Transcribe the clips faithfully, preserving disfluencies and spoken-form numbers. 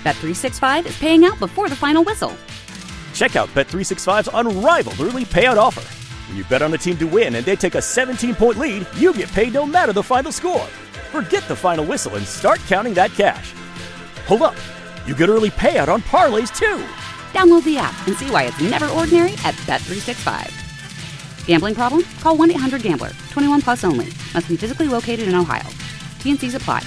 Bet three sixty-five is paying out before the final whistle. Check out Bet three sixty-five's unrivaled early payout offer. When you bet on a team to win and they take a seventeen-point lead, you get paid no matter the final score. Forget the final whistle and start counting that cash. Hold up. You get early payout on parlays, too. Download the app and see why it's never ordinary at Bet three sixty-five. Gambling problem? Call one eight hundred gambler. twenty-one plus only. Must be physically located in Ohio. T N Cs apply.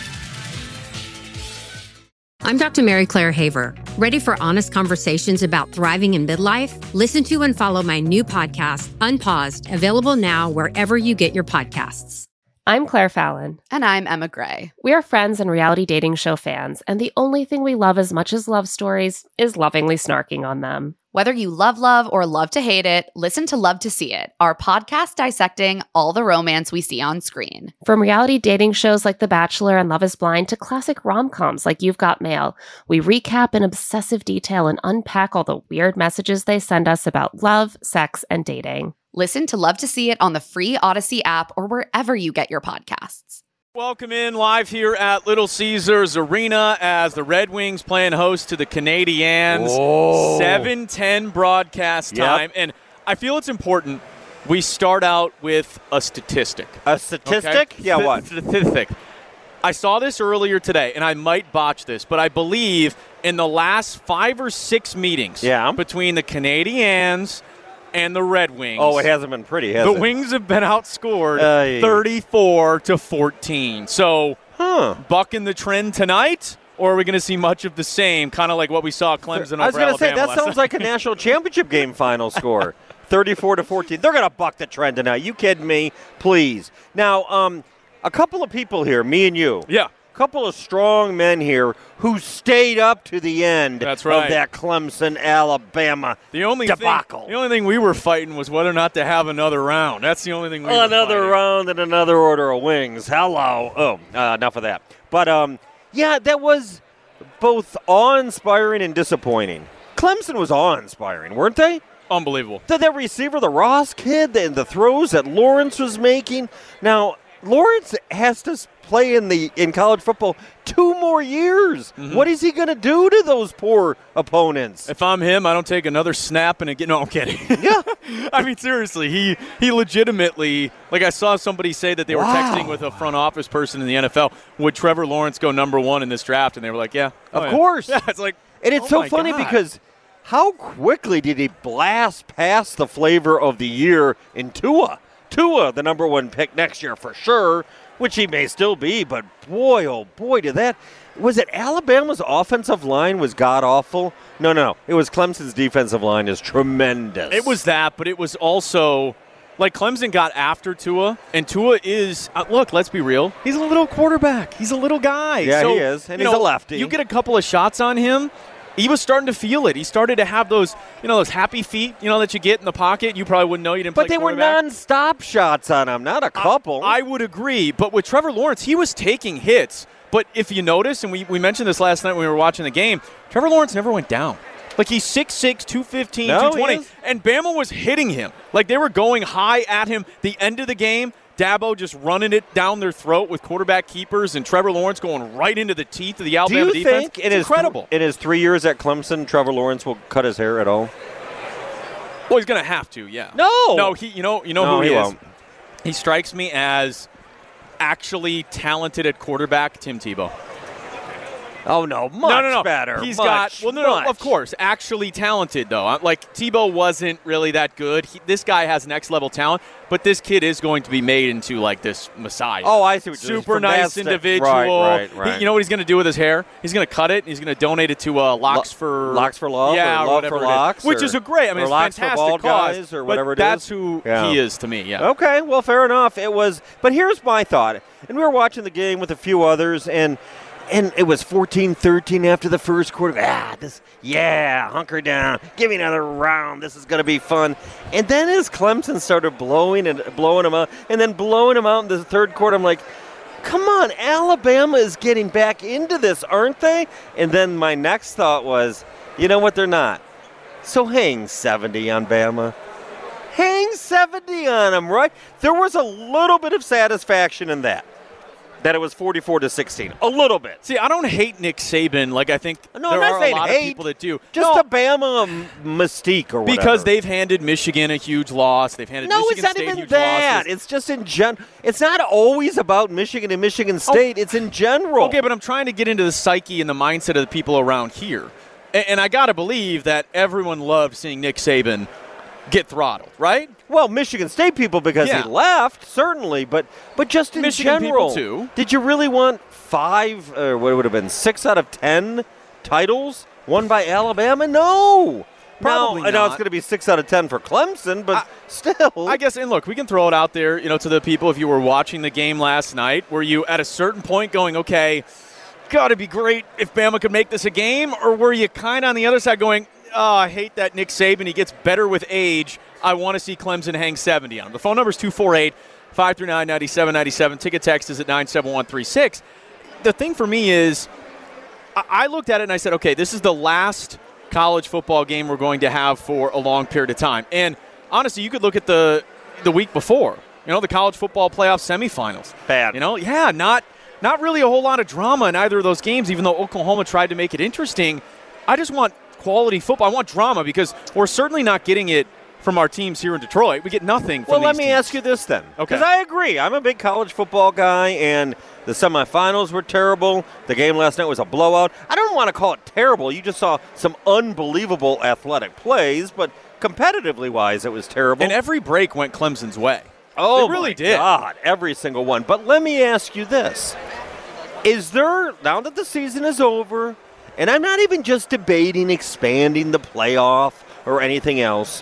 I'm Doctor Mary Claire Haver. Ready for honest conversations about thriving in midlife? Listen to and follow my new podcast, Unpaused, available now wherever you get your podcasts. I'm Claire Fallon. And I'm Emma Gray. We are friends and reality dating show fans, and the only thing we love as much as love stories is lovingly snarking on them. Whether you love love or love to hate it, listen to Love to See It, our podcast dissecting all the romance we see on screen. From reality dating shows like The Bachelor and Love is Blind to classic rom-coms like You've Got Mail, we recap in obsessive detail and unpack all the weird messages they send us about love, sex, and dating. Listen to Love to See It on the free Odyssey app or wherever you get your podcasts. Welcome in live here at Little Caesars Arena as the Red Wings playing host to the Canadiens. Whoa. seven ten broadcast time. Yep. And I feel it's important we start out with a statistic. A statistic? Okay? Yeah, St- what? Statistic. I saw this earlier today, and I might botch this, but I believe in the last five or six meetings yeah. between the Canadiens and the Red Wings. Oh, it hasn't been pretty, has the it? The Wings have been outscored uh, thirty-four to fourteen. So, huh. bucking the trend tonight, or are we going to see much of the same, kind of like what we saw Clemson I was over going to say, that last sounds night. like a national championship game final score. thirty-four to fourteen. They're going to buck the trend tonight. You kidding me? Please. Now, um, a couple of people here, me and you. Yeah. A couple of strong men here who stayed up to the end That's right. of that Clemson, Alabama the only debacle. Thing, the only thing we were fighting was whether or not to have another round. That's the only thing we were Another fighting. round and another order of wings. Hello. Oh, uh, enough of that. But, um, yeah, that was both awe-inspiring and disappointing. Clemson was awe-inspiring, weren't they? Unbelievable. The, that receiver, the Ross kid, and the throws that Lawrence was making. Now, Lawrence has to play in the in college football two more years. Mm-hmm. What is he going to do to those poor opponents? If I'm him, I don't take another snap and get. No, I'm kidding. Yeah, I mean seriously, he he legitimately. Like I saw somebody say that they were wow. texting with a front office person in the N F L. Would Trevor Lawrence go number one in this draft? And they were like, yeah, of oh, yeah. course. Yeah, it's like, and it's oh so funny God. because how quickly did he blast past the flavor of the year in Tua? Tua, the number one pick next year for sure, which he may still be, but boy, oh boy, did that. Was it Alabama's offensive line was god-awful? No, no, it was Clemson's defensive line is tremendous. It was that, but it was also, like Clemson got after Tua, and Tua is, uh, look, let's be real, he's a little quarterback. He's a little guy. Yeah, so, he is, and you he's know, a lefty. You get a couple of shots on him, he was starting to feel it. He started to have those, you know, those happy feet, you know, that you get in the pocket. You probably wouldn't know you didn't but play they were quarterback. non-stop shots on him, not a couple. I, I would agree. But with Trevor Lawrence, he was taking hits. But if you notice, and we, we mentioned this last night when we were watching the game, Trevor Lawrence never went down. Like he's six six, two fifteen, no, two twenty. And Bama was hitting him. Like they were going high at him. The end of the game, Dabo just running it down their throat with quarterback keepers and Trevor Lawrence going right into the teeth of the Alabama Do you defense. think it's in his incredible. Th- in his three years at Clemson, Trevor Lawrence will cut his hair at all? Well, he's going to have to, yeah. No. No, he. You know, you know no, who he, he is? Won't. He strikes me as actually talented at quarterback, Tim Tebow. Oh, no, much no, no, no. better. He's much, got, well, no, much. no, of course, actually talented, though. Like, Tebow wasn't really that good. He, this guy has next-level talent, but this kid is going to be made into, like, this messiah. Oh, I see what you're Super nice individual. Right, right, right. He, you know what he's going to do with his hair? He's going to cut it, and he's going to donate it to uh, Locks Lo- for... Locks for Love? Yeah, or or Love whatever for it is. Locks? Which or, is a great, I mean, or it's a Locks fantastic for Bald cause. Guys or but whatever it that's is. who yeah. he is to me, yeah. Okay, well, fair enough. It was, but here's my thought. And we were watching the game with a few others, and and it was fourteen thirteen after the first quarter. Ah, this, yeah, hunker down. Give me another round. This is going to be fun. And then as Clemson started blowing and blowing them out, and then blowing them out in the third quarter, I'm like, come on, Alabama is getting back into this, aren't they? And then my next thought was, you know what, they're not. So hang seventy on Bama. Hang seventy on them, right? There was a little bit of satisfaction in that. that it was forty-four to sixteen. A little bit. See, I don't hate Nick Saban like I think No, there I'm not are a saying lot hate, of people that do. Just no, the Bama m- mystique or whatever. because they've handed Michigan a huge loss. They've handed No, Michigan it's not State even huge that. losses. It's just in gen. It's not always about Michigan and Michigan State. It's in general. Okay, but I'm trying to get into the psyche and the mindset of the people around here. And, and I got to believe that everyone loved seeing Nick Saban get throttled, right? Well, Michigan State people because Yeah. he left, certainly, but but just in Michigan general. people, too. Did you really want five, or what would have been, six out of ten titles won by Alabama? No. Probably now, I know not. it's going to be six out of ten for Clemson, but I- still. I guess, and look, we can throw it out there, you know, to the people if you were watching the game last night. Were you at a certain point going, okay, got to be great if Bama could make this a game? Or were you kind of on the other side going, oh, I hate that Nick Saban. He gets better with age. I want to see Clemson hang seventy on him. The phone number is two four eight, five three nine, nine seven nine seven. Ticket text is at nine seven one three six. The thing for me is I-, I looked at it and I said, okay, this is the last college football game we're going to have for a long period of time. And honestly, you could look at the the week before, you know, the college football playoff semifinals. Bad. You know, yeah, not not really a whole lot of drama in either of those games, even though Oklahoma tried to make it interesting. I just want quality football. I want drama because we're certainly not getting it from our teams here in Detroit. We get nothing from Well, these let me teams. ask you this then. Okay. Because I agree. I'm a big college football guy, and the semifinals were terrible. The game last night was a blowout. I don't want to call it terrible. You just saw some unbelievable athletic plays, but competitively wise, it was terrible. And every break went Clemson's way. Oh, They really my did. God, every single one. But let me ask you this. Is there, now that the season is over, and I'm not even just debating expanding the playoff or anything else,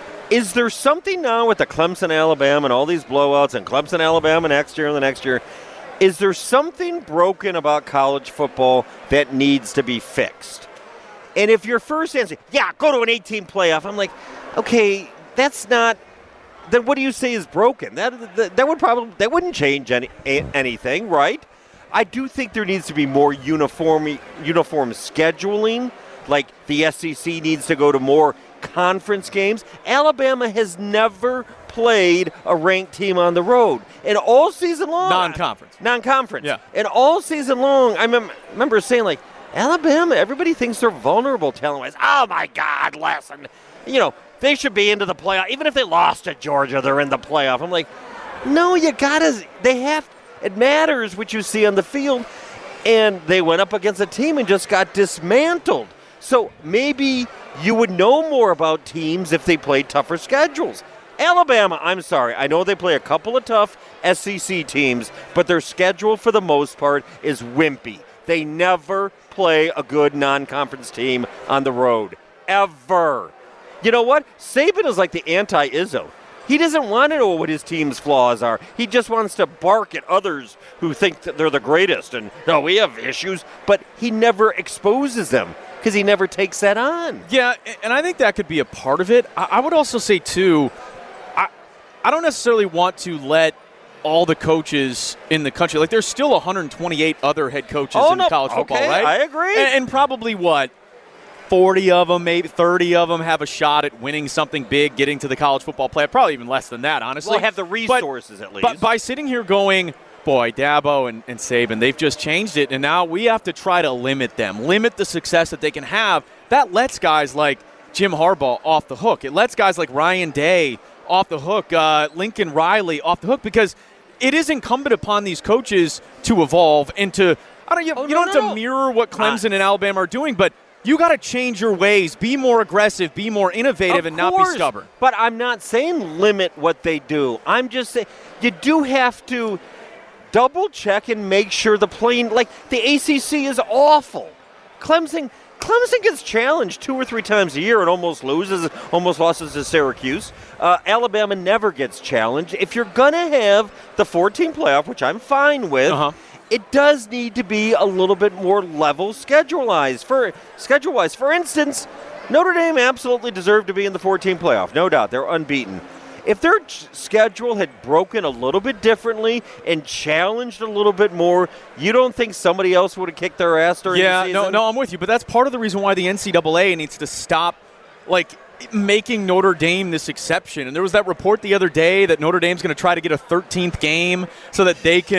is there something now with the Clemson, Alabama, and all these blowouts, and Clemson, Alabama next year and the next year, is there something broken about college football that needs to be fixed? And if your first answer, yeah, go to an eighteen playoff, I'm like, okay, that's not, then what do you say is broken? That that, that would probably, that wouldn't change any, a, anything, right? I do think there needs to be more uniform uniform scheduling. Like the S E C needs to go to more conference games. Alabama has never played a ranked team on the road. And all season long. Non-conference. Non-conference. Yeah. And all season long, I mem- remember saying, like, Alabama, everybody thinks they're vulnerable talent-wise. Oh, my God, listen. You know, they should be into the playoff. Even if they lost to Georgia, they're in the playoff. I'm like, no, you got to. They have. It matters what you see on the field. And they went up against a team and just got dismantled. So maybe you would know more about teams if they played tougher schedules. Alabama, I'm sorry, I know they play a couple of tough S E C teams, but their schedule for the most part is wimpy. They never play a good non-conference team on the road, ever. You know what? Saban is like the anti-Izzo. He doesn't want to know what his team's flaws are. He just wants to bark at others who think that they're the greatest and, no, we have issues, but he never exposes them. Because he never takes that on. Yeah, and I think that could be a part of it. I would also say, too, I, I don't necessarily want to let all the coaches in the country, like there's still one hundred twenty-eight other head coaches oh, in no. college football, okay, right? I agree. And, and probably, what, forty of them, maybe thirty of them have a shot at winning something big, getting to the college football playoff. Probably even less than that, honestly. Well, have the resources but, at least. But by sitting here going, boy, Dabo and, and Saban, they've just changed it, and now we have to try to limit them, limit the success that they can have. That lets guys like Jim Harbaugh off the hook. It lets guys like Ryan Day off the hook, uh, Lincoln Riley off the hook, because it is incumbent upon these coaches to evolve and to, I don't, you, oh, you no, don't no, have to no. mirror what Clemson Uh, and Alabama are doing, but you got to change your ways, be more aggressive, be more innovative, Of and not be course, stubborn. But I'm not saying limit what they do. I'm just saying you do have to double check and make sure the plane, like the A C C is awful. Clemson, Clemson gets challenged two or three times a year and almost loses, almost loses to Syracuse. Uh, Alabama never gets challenged. If you're going to have the fourteen playoff, which I'm fine with, Uh-huh. it does need to be a little bit more level schedule-wise. For, schedule-wise. For instance, Notre Dame absolutely deserved to be in the fourteen playoff, no doubt. They're unbeaten. If their ch- schedule had broken a little bit differently and challenged a little bit more, you don't think somebody else would have kicked their ass during yeah, the season? no, no, I'm with you. But that's part of the reason why the N C double A needs to stop, like, making Notre Dame this exception. And there was that report the other day that Notre Dame's going to try to get a thirteenth game so that they can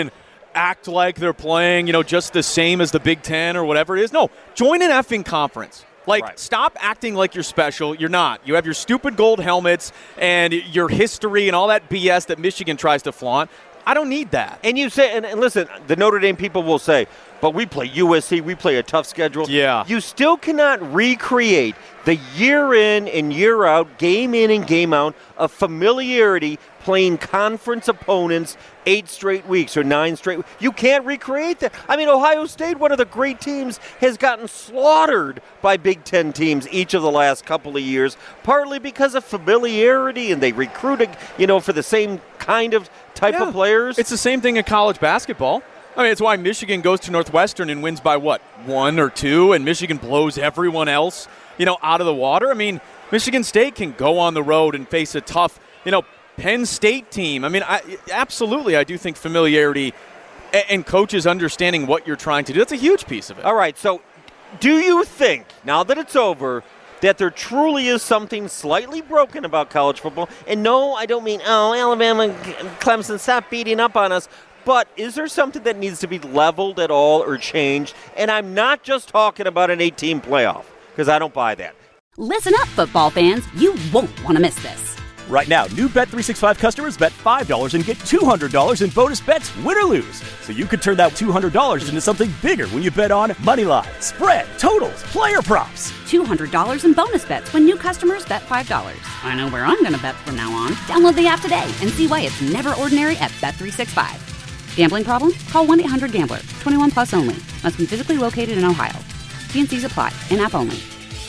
act like they're playing, you know, just the same as the Big Ten or whatever it is. No, join an effing conference. Like, right. Stop acting like you're special. You're not. You have your stupid gold helmets and your history and all that B S that Michigan tries to flaunt. I don't need that. And you say, and, and listen, the Notre Dame people will say, but we play U S C, we play a tough schedule. Yeah. You still cannot recreate the year in and year out, game in and game out of familiarity playing conference opponents eight straight weeks or nine straight weeks. You can't recreate that. I mean, Ohio State, one of the great teams, has gotten slaughtered by Big Ten teams each of the last couple of years, partly because of familiarity and they recruited, you know, for the same kind of type yeah. of players. It's the same thing in college basketball. I mean, it's why Michigan goes to Northwestern and wins by, what, one or two, and Michigan blows everyone else, you know, out of the water. I mean, Michigan State can go on the road and face a tough, you know, Penn State team. I mean, I, absolutely, I do think familiarity and, and coaches understanding what you're trying to do, that's a huge piece of it. All right, so do you think, now that it's over, that there truly is something slightly broken about college football? And no, I don't mean, oh, Alabama, Clemson, stop beating up on us. But is there something that needs to be leveled at all or changed? And I'm not just talking about an eight-team playoff, because I don't buy that. Listen up, football fans. You won't want to miss this. Right now, new Bet three sixty-five customers bet five dollars and get two hundred dollars in bonus bets, win or lose. So you could turn that two hundred dollars into something bigger when you bet on money line, spread, totals, player props. two hundred dollars in bonus bets when new customers bet five dollars. I know where I'm going to bet from now on. Download the app today and see why it's never ordinary at Bet three sixty-five. Gambling problem? Call one eight hundred gambler. twenty-one plus only. Must be physically located in Ohio. T and C's apply. In-app only.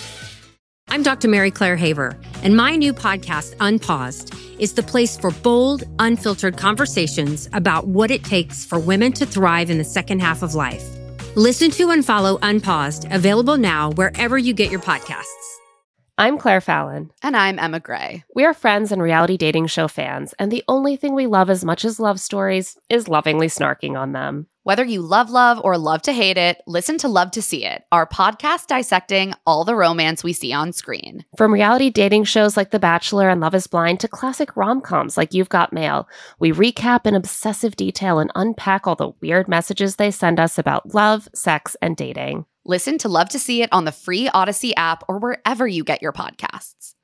I'm Doctor Mary Claire Haver, and my new podcast, Unpaused, is the place for bold, unfiltered conversations about what it takes for women to thrive in the second half of life. Listen to and follow Unpaused, available now wherever you get your podcasts. I'm Claire Fallon. And I'm Emma Gray. We are friends and reality dating show fans, and the only thing we love as much as love stories is lovingly snarking on them. Whether you love love or love to hate it, listen to Love to See It, our podcast dissecting all the romance we see on screen. From reality dating shows like The Bachelor and Love is Blind to classic rom-coms like You've Got Mail, we recap in obsessive detail and unpack all the weird messages they send us about love, sex, and dating. Listen to Love to See It on the free Odyssey app or wherever you get your podcasts.